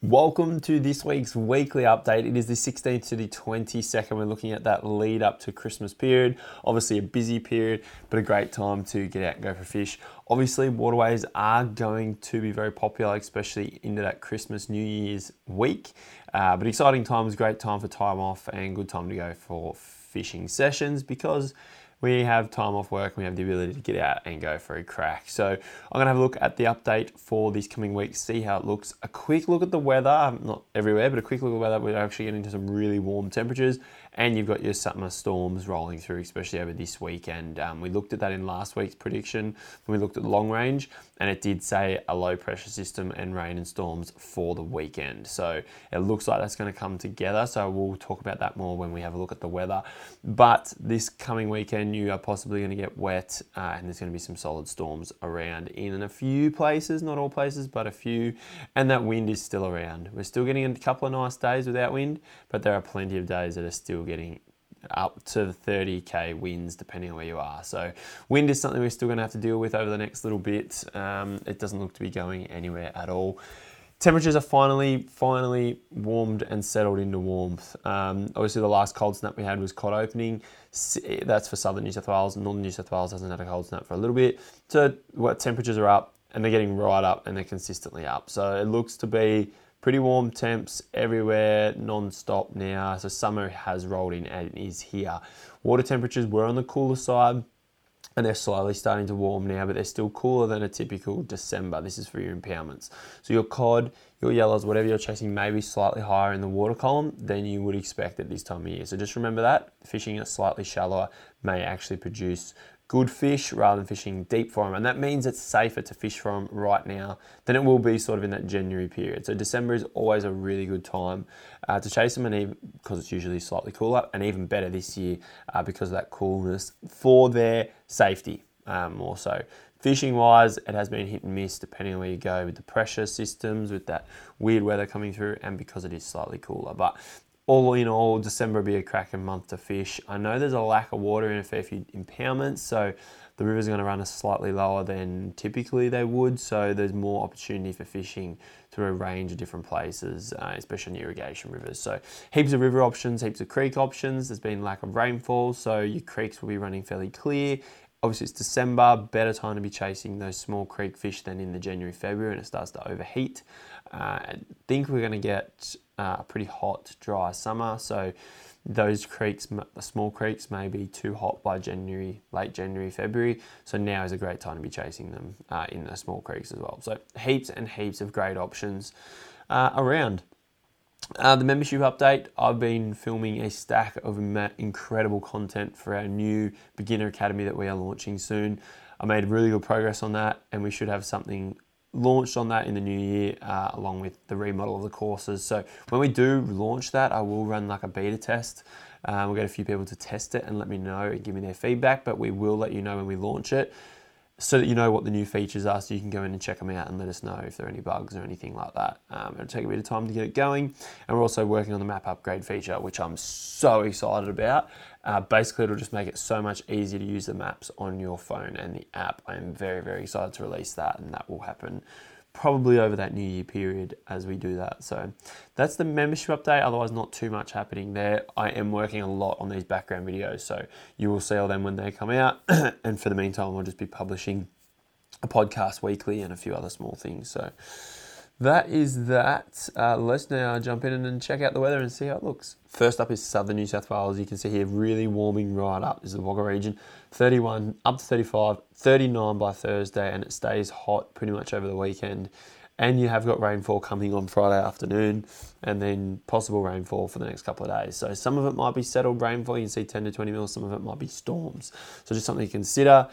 Welcome to this week's weekly update. It is the 16th to the 22nd. We're looking at that lead up to Christmas period. Obviously a busy period, but a great time to get out and go for fish. Obviously waterways are going to be very popular, especially into that Christmas, New Year's week. But exciting times, great time for time off and good time to go for fishing sessions because we have time off work and we have the ability to get out and go for a crack. So I'm going to have a look at the update for this coming week, see how it looks. A quick look at the weather, not everywhere, but a quick look at the weather. We're actually getting into some really warm temperatures and you've got your summer storms rolling through, especially over this weekend. We looked at that in last week's prediction when we looked at the long range, and it did say a low pressure system and rain and storms for the weekend. So it looks like that's going to come together. So we'll talk about that more when we have a look at the weather. But this coming weekend, you are possibly going to get wet and there's going to be some solid storms around in a few places, not all places, but a few. And that wind is still around. We're still getting a couple of nice days without wind, but there are plenty of days that are still getting up to 30k winds depending on where you are. So wind is something we're still going to have to deal with over the next little bit. It doesn't look to be going anywhere at all. Temperatures are finally warmed and settled into warmth. Obviously the last cold snap we had was cod opening. That's for southern New South Wales. Northern New South Wales hasn't had a cold snap for a little bit. So what temperatures are up and they're getting right up and they're consistently up. So it looks to be pretty warm temps everywhere, non-stop now. So summer has rolled in and is here. Water temperatures were on the cooler side and they're slowly starting to warm now, but they're still cooler than a typical December. This is for your impoundments. So your cod, your yellows, whatever you're chasing may be slightly higher in the water column than you would expect at this time of year. So just remember that fishing at slightly shallower may actually produce good fish rather than fishing deep for them. And that means it's safer to fish for them right now than it will be sort of in that January period. So December is always a really good time to chase them, and even because it's usually slightly cooler, and even better this year because of that coolness for their safety more so. Fishing wise, it has been hit and miss depending on where you go with the pressure systems, with that weird weather coming through, and because it is slightly cooler. But all in all, December will be a cracking month to fish. I know there's a lack of water in a fair few impoundments, so the river's going to run slightly lower than typically they would, so there's more opportunity for fishing through a range of different places, especially in irrigation rivers. So heaps of river options, heaps of creek options. There's been lack of rainfall, so your creeks will be running fairly clear. Obviously it's December, better time to be chasing those small creek fish than in the January, February, and it starts to overheat. I think we're going to get a pretty hot, dry summer. So those creeks, the small creeks, may be too hot by January, late January, February. So now is a great time to be chasing them in the small creeks as well. So heaps and heaps of great options around. The membership update, I've been filming a stack of incredible content for our new beginner academy that we are launching soon. I made really good progress on that, and we should have something launched on that in the new year along with the remodel of the courses. So when we do launch that, I will run like a beta test. We'll get a few people to test it and let me know and give me their feedback, but we will let you know when we launch it, so that you know what the new features are, so you can go in and check them out and let us know if there are any bugs or anything like that. It'll take a bit of time to get it going. And we're also working on the map upgrade feature, which I'm so excited about. Basically, it'll just make it so much easier to use the maps on your phone and the app. I am very, very excited to release that, and that will happen probably over that New Year period as we do that. So that's the membership update. Otherwise, not too much happening there. I am working a lot on these background videos, so you will see all them when they come out. And for the meantime, I'll just be publishing a podcast weekly and a few other small things. So that is that. Let's now jump in and check out the weather and see how it looks. First up is southern New South Wales. You can see here really warming right up. This is the Wagga region. 31 up to 35, 39 by Thursday, and it stays hot pretty much over the weekend. And you have got rainfall coming on Friday afternoon, and then possible rainfall for the next couple of days. So some of it might be settled rainfall. You can see 10 to 20 mils. Some of it might be storms. So just something to consider.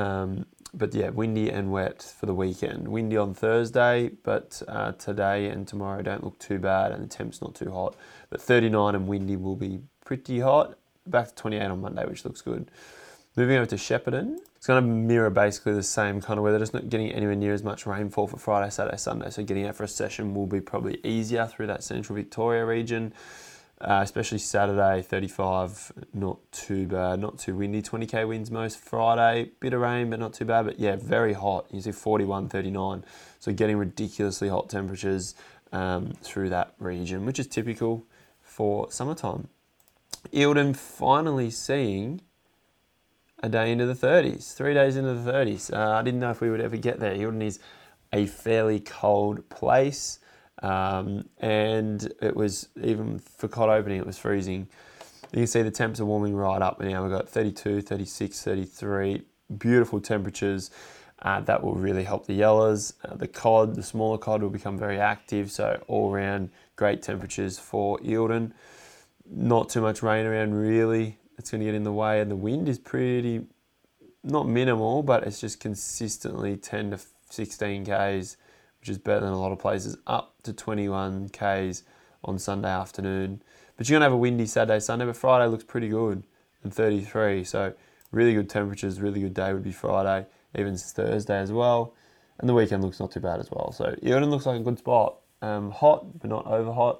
But yeah, windy and wet for the weekend. Windy on Thursday, but today and tomorrow don't look too bad, and the temp's not too hot. But 39 and windy will be pretty hot. Back to 28 on Monday, which looks good. Moving over to Shepparton, it's going to mirror basically the same kind of weather, just not getting anywhere near as much rainfall for Friday, Saturday, Sunday. So getting out for a session will be probably easier through that central Victoria region, especially Saturday, 35, not too bad, not too windy. 20k winds most Friday, bit of rain, but not too bad. But yeah, very hot. You see 41, 39. So getting ridiculously hot temperatures. through that region, which is typical for summertime. Eildon finally seeing a day into the 30s, 3 days into the 30s. I didn't know if we would ever get there. Eildon is a fairly cold place, and it was, even for cod opening, it was freezing. You can see the temps are warming right up now. We've got 32, 36, 33, beautiful temperatures. That will really help the yellers. The cod, the smaller cod, will become very active, so all around great temperatures for Eildon. Not too much rain around really. It's going to get in the way, and the wind is pretty, not minimal, but it's just consistently 10 to 16 k's, which is better than a lot of places, up to 21 k's on Sunday afternoon. But you're going to have a windy Saturday, Sunday, but Friday looks pretty good, and 33, so really good temperatures, really good day would be Friday, even Thursday as well, and the weekend looks not too bad as well. So Eildon looks like a good spot. Hot, but not over hot.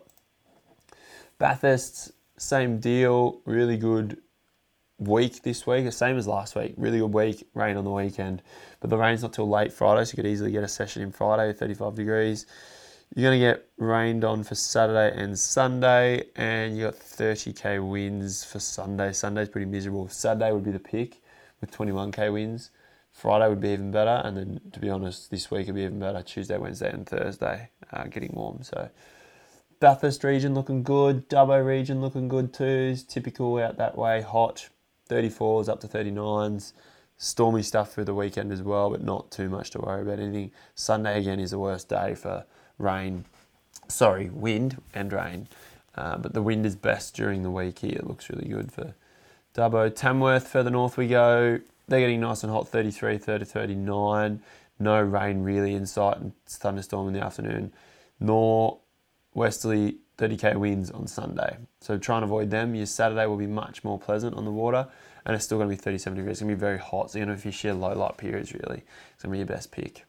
Bathurst, same deal, really good week this week, the same as last week. Really good week, rain on the weekend, but the rain's not till late Friday, so you could easily get a session in Friday with 35 degrees. You're going to get rained on for Saturday and Sunday, and you got 30k winds for Sunday. Sunday's pretty miserable. Saturday would be the pick with 21k winds. Friday would be even better, and then, to be honest, this week would be even better. Tuesday, Wednesday and Thursday getting warm. So Bathurst region looking good. Dubbo region looking good too. It's typical out that way. Hot, 34s up to 39s. Stormy stuff through the weekend as well, but not too much to worry about anything. Sunday again is the worst day for wind and rain. But the wind is best during the week here. It looks really good for Dubbo. Tamworth, further north we go. They're getting nice and hot, 33, 30, 39. No rain really in sight, and thunderstorm in the afternoon. Nor westerly 30k winds on Sunday. So try and avoid them. Your Saturday will be much more pleasant on the water, and it's still going to be 37 degrees. It's going to be very hot, so you're going to fish your low light periods really. It's going to be your best pick.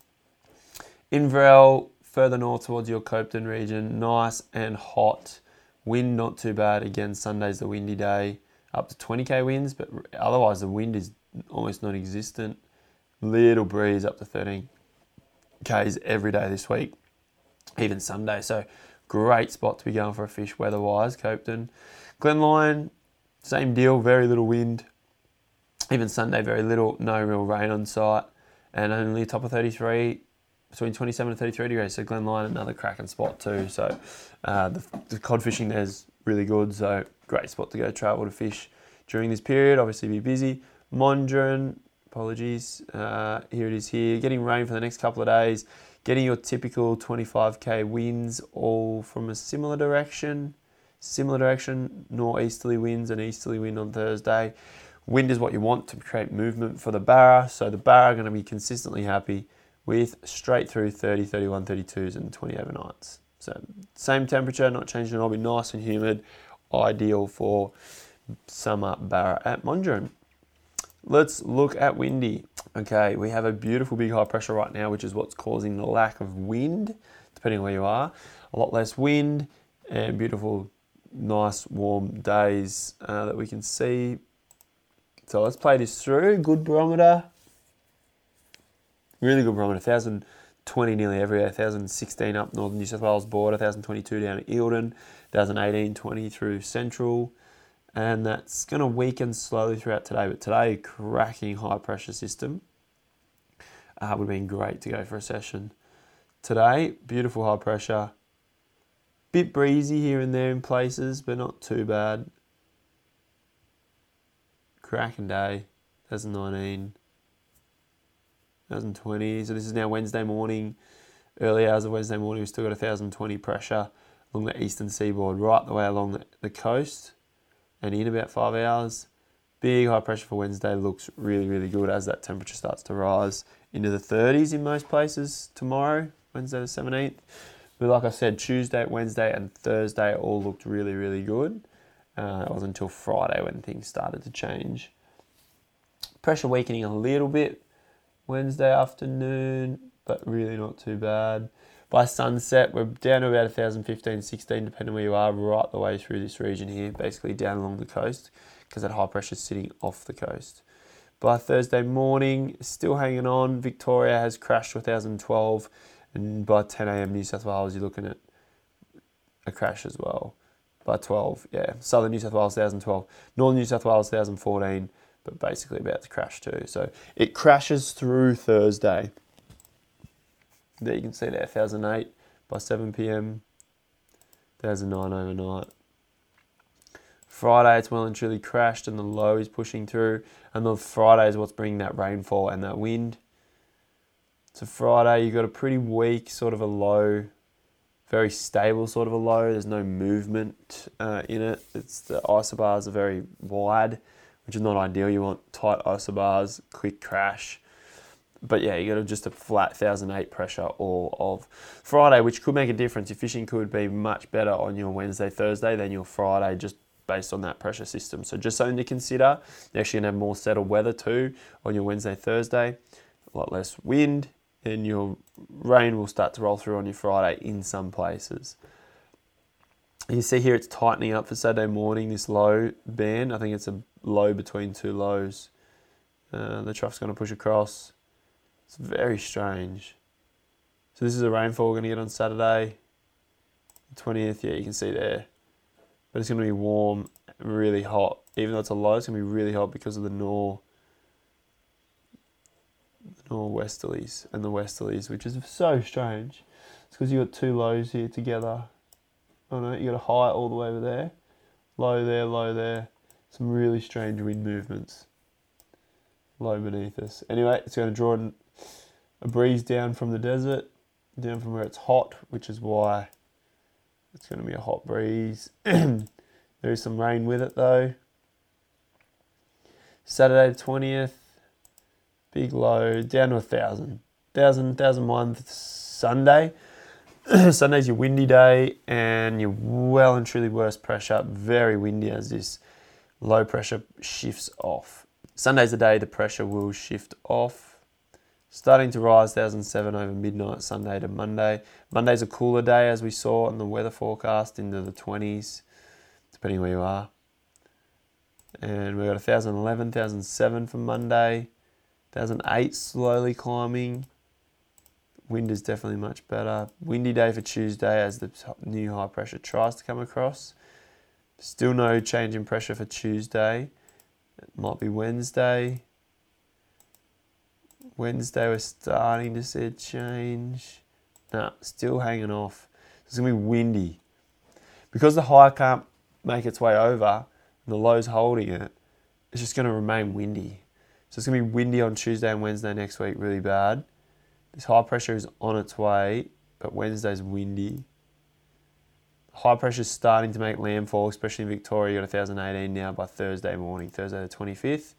Inverell, further north towards your Copeton region, nice and hot. Wind not too bad. Again, Sunday's the windy day, up to 20k winds, but otherwise the wind is almost non-existent. Little breeze up to 13 k's every day this week, even Sunday. So great spot to be going for a fish weather-wise, Copeton. Glenlyon, same deal, very little wind. Even Sunday, very little, no real rain on site, and only top of 33, between 27 and 33 degrees. So Glenlyon, another cracking spot too. So the cod fishing there's really good. So great spot to go travel to fish during this period. Obviously be busy. Mondrian, apologies, here it is here. Getting rain for the next couple of days. Getting your typical 25k winds, all from a similar direction, northeasterly winds and easterly wind on Thursday. Wind is what you want to create movement for the Barra, so the Barra are going to be consistently happy with straight through 30, 31, 32s and 20 overnights. So same temperature, not changing at all, be nice and humid, ideal for summer Barra at Mondrian. Let's look at windy. Okay, we have a beautiful big high pressure right now, which is what's causing the lack of wind, depending on where you are. A lot less wind and beautiful, nice, warm days that we can see. So let's play this through. Good barometer. Really good barometer. 1,020 nearly everywhere. 1,016 up northern New South Wales border. 1,022 down at Eildon. 1,018-20 through central. And that's going to weaken slowly throughout today. But today, cracking high pressure system. Would have been great to go for a session. Today, beautiful high pressure. Bit breezy here and there in places, but not too bad. Cracking day. 2019. 2020. So this is now Wednesday morning. Early hours of Wednesday morning, we've still got 1,020 pressure along the eastern seaboard, right the way along the coast. And in about 5 hours, big high pressure for Wednesday looks really, really good as that temperature starts to rise into the 30s in most places tomorrow, Wednesday the 17th. But like I said, Tuesday, Wednesday and Thursday all looked really, really good. It wasn't until Friday when things started to change. Pressure weakening a little bit Wednesday afternoon, but really not too bad. By sunset, we're down to about 1,015, 16, depending where you are, right the way through this region here, basically down along the coast, because that high pressure is sitting off the coast. By Thursday morning, still hanging on. Victoria has crashed to 1,012, And by 10 a.m. New South Wales, you're looking at a crash as well. By 12, yeah. Southern New South Wales, 2012. Northern New South Wales, 2014, but basically about to crash too. So it crashes through Thursday. There you can see there, 1008 by 7 p.m. 1009 overnight. Friday, it's well and truly crashed and the low is pushing through. And the Friday is what's bringing that rainfall and that wind. So Friday, you've got a pretty weak sort of a low, very stable sort of a low. There's no movement in it. The isobars are very wide, which is not ideal. You want tight isobars, quick crash. But yeah, you got just a flat 1008 pressure all of Friday, which could make a difference. Your fishing could be much better on your Wednesday, Thursday than your Friday, just based on that pressure system. So just something to consider. You're actually going to have more settled weather too on your Wednesday, Thursday. A lot less wind, and your rain will start to roll through on your Friday in some places. You see here it's tightening up for Saturday morning, this low band. I think it's a low between two lows. The trough's going to push across. It's very strange. So this is a rainfall we're going to get on Saturday, the 20th. Yeah, you can see there. But it's going to be warm, really hot. Even though it's a low, it's going to be really hot because of the nor'westerlies and the westerlies, which is so strange. It's because you've got two lows here together. Oh no, you got a high all the way over there. Low there, low there. Some really strange wind movements. Low beneath us. Anyway, it's going to draw a breeze down from the desert, down from where it's hot, which is why it's going to be a hot breeze. There is some rain with it though. Saturday the 20th, big low, down to 1,000. 1,001 Sunday. Sunday's your windy day and your well and truly worst pressure. Very windy as this low pressure shifts off. Sunday's the day the pressure will shift off. Starting to rise 1007 over midnight Sunday to Monday. Monday's a cooler day as we saw on the weather forecast into the 20s, depending where you are. And we've got 1011, 1007 for Monday. 1008 slowly climbing. Wind is definitely much better. Windy day for Tuesday as the new high pressure tries to come across. Still no change in pressure for Tuesday. It might be Wednesday. Wednesday we're starting to see a change. Nah, still hanging off. It's going to be windy. Because the high can't make its way over and the low's holding it, it's just going to remain windy. So it's going to be windy on Tuesday and Wednesday next week, really bad. This high pressure is on its way, but Wednesday's windy. High pressure is starting to make landfall, especially in Victoria. You've got 1018 now by Thursday morning, Thursday the 25th.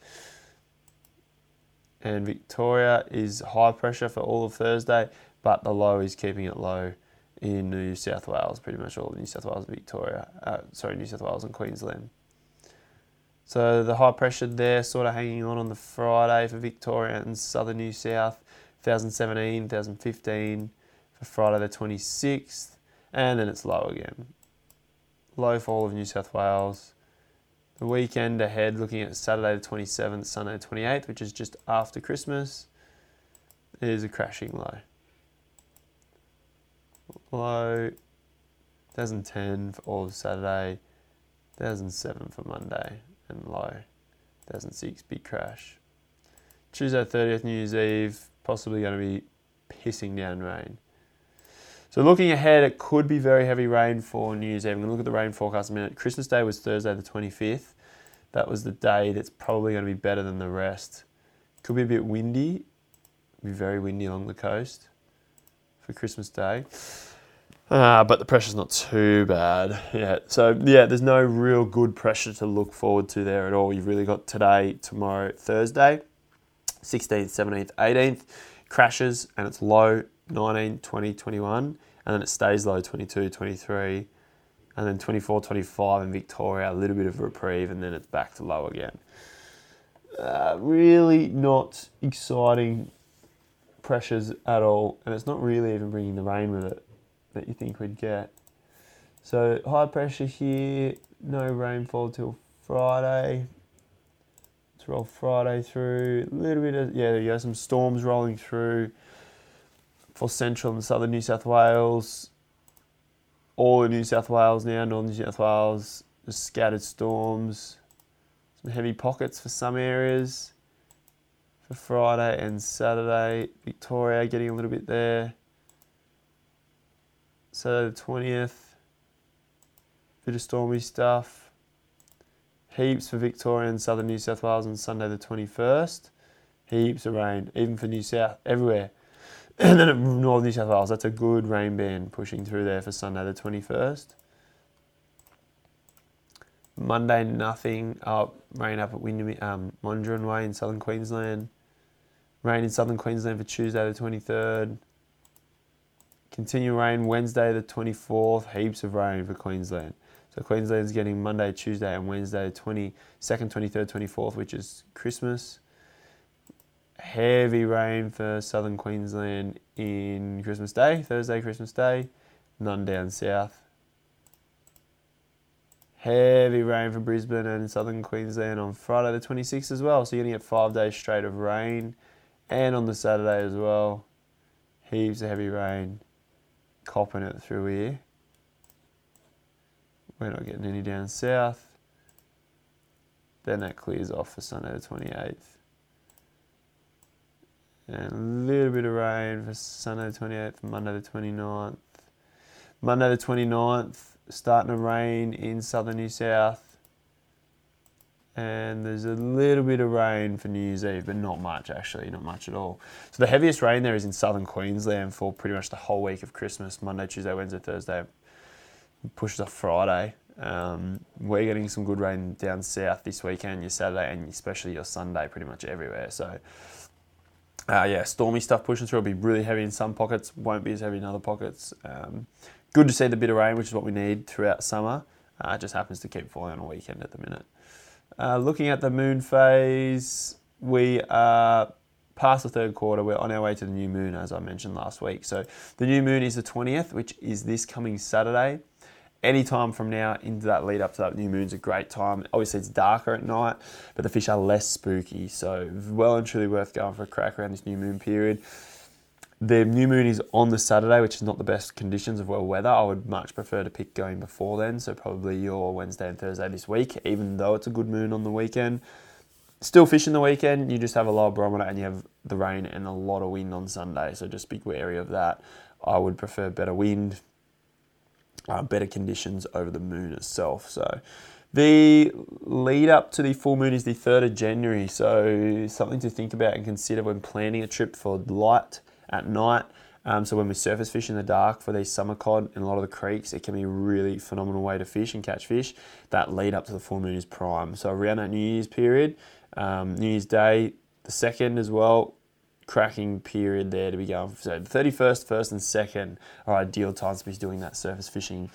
And Victoria is high pressure for all of Thursday, but the low is keeping it low in New South Wales, pretty much all of New South Wales and New South Wales and Queensland. So the high pressure there sort of hanging on the Friday for Victoria and southern New South, 1017, 1015 for Friday the 26th, and then it's low again. Low for all of New South Wales. The weekend ahead, looking at Saturday the 27th, Sunday the 28th, which is just after Christmas, is a crashing low. Low, 1010 for all of Saturday, 1007 for Monday, and low, 1006, big crash. Tuesday 30th, New Year's Eve, possibly going to be pissing down rain. So looking ahead, it could be very heavy rain for New Year's Eve. I'm going to look at the rain forecast in a minute. Christmas Day was Thursday the 25th. That was the day that's probably going to be better than the rest. Could be a bit windy. Be very windy along the coast for Christmas Day. But the pressure's not too bad yet. So yeah, there's no real good pressure to look forward to there at all. You've really got today, tomorrow, Thursday, 16th, 17th, 18th, crashes and it's low 19, 20, 21, and then it stays low 22, 23, and then 24, 25 in Victoria, a little bit of a reprieve, and then it's back to low again. Really not exciting pressures at all, and it's not really even bringing the rain with it that you think we'd get. So high pressure here, no rainfall till Friday. Let's roll Friday through, a little bit of, there you go, some storms rolling through. for central and southern New South Wales. All of New South Wales now, northern New South Wales, just scattered storms. Some heavy pockets for some areas for Friday and Saturday. Victoria getting a little bit there. Saturday the 20th. Bit of stormy stuff. Heaps for Victoria and southern New South Wales on Sunday the 21st. Heaps of rain, even for New South, everywhere. And then at northern New South Wales, that's a good rain band pushing through there for Sunday the 21st. Monday, nothing. Rain up at Mondrian Way in southern Queensland. Rain in southern Queensland for Tuesday the 23rd. Continue rain Wednesday the 24th. Heaps of rain for Queensland. So Queensland's getting Monday, Tuesday and Wednesday 22nd, 23rd, 24th, which is Christmas. Heavy rain for southern Queensland in Christmas Day, Thursday, Christmas Day. None down south. Heavy rain for Brisbane and southern Queensland on Friday the 26th as well. So you're going to get 5 days straight of rain. And on the Saturday as well. Heaps of heavy rain. Copping it through here. We're not getting any down south. Then that clears off for Sunday the 28th. And a little bit of rain for Sunday the 28th, Monday the 29th. Monday the 29th, starting to rain in southern New South. And there's a little bit of rain for New Year's Eve, but not much actually, not much at all. So the heaviest rain there is in southern Queensland for pretty much the whole week of Christmas, Monday, Tuesday, Wednesday, Thursday. Pushes off Friday. We're getting some good rain down south this weekend, your Saturday and especially your Sunday, pretty much everywhere. So stormy stuff pushing through. It'll be really heavy in some pockets, won't be as heavy in other pockets. Good to see the bit of rain, which is what we need throughout summer. It just happens to keep falling on a weekend at the minute. Looking at the moon phase, we are past the third quarter. We're on our way to the new moon, as I mentioned last week. So the new moon is the 20th, which is this coming Saturday. Any time from now into that lead up to that new moon's a great time. Obviously it's darker at night, but the fish are less spooky. So well and truly worth going for a crack around this new moon period. The new moon is on the Saturday, which is not the best conditions of well weather. I would much prefer to pick going before then. So probably your Wednesday and Thursday this week, even though it's a good moon on the weekend. Still fishing the weekend, you just have a lower barometer and you have the rain and a lot of wind on Sunday. So just be wary of that. I would prefer better wind, better conditions over the moon itself. So the lead up to the full moon is the 3rd of January. So something to think about and consider when planning a trip for light at night. So when we surface fish in the dark for these summer cod in a lot of the creeks, it can be a really phenomenal way to fish and catch fish. That lead up to the full moon is prime. So around that New Year's period, New Year's Day, the 2nd as well, cracking period there to be going. So the 31st, 1st and 2nd are ideal times to be doing that surface fishing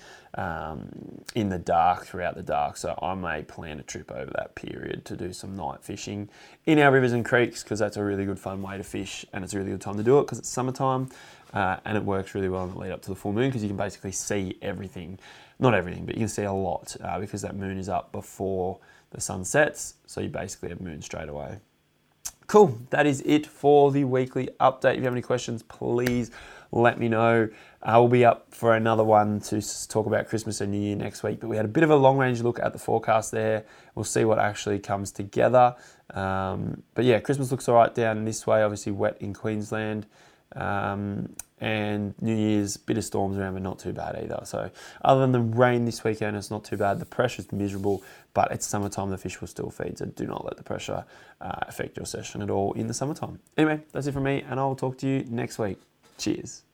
in the dark, throughout the dark. So I may plan a trip over that period to do some night fishing in our rivers and creeks, because that's a really good fun way to fish and it's a really good time to do it because it's summertime and it works really well in the lead up to the full moon because you can basically see everything. Not everything, but you can see a lot because that moon is up before the sun sets. So you basically have moon straight away. Cool, that is it for the weekly update. If you have any questions, please let me know. We'll be up for another one to talk about Christmas and New Year next week, but we had a bit of a long range look at the forecast there. We'll see what actually comes together. But yeah, Christmas looks all right down this way, obviously wet in Queensland. And New Year's, bit of storms around, but not too bad either. So other than the rain this weekend, it's not too bad. The pressure's miserable, but it's summertime, the fish will still feed. So do not let the pressure affect your session at all in the summertime. Anyway, that's it from me, and I'll talk to you next week. Cheers.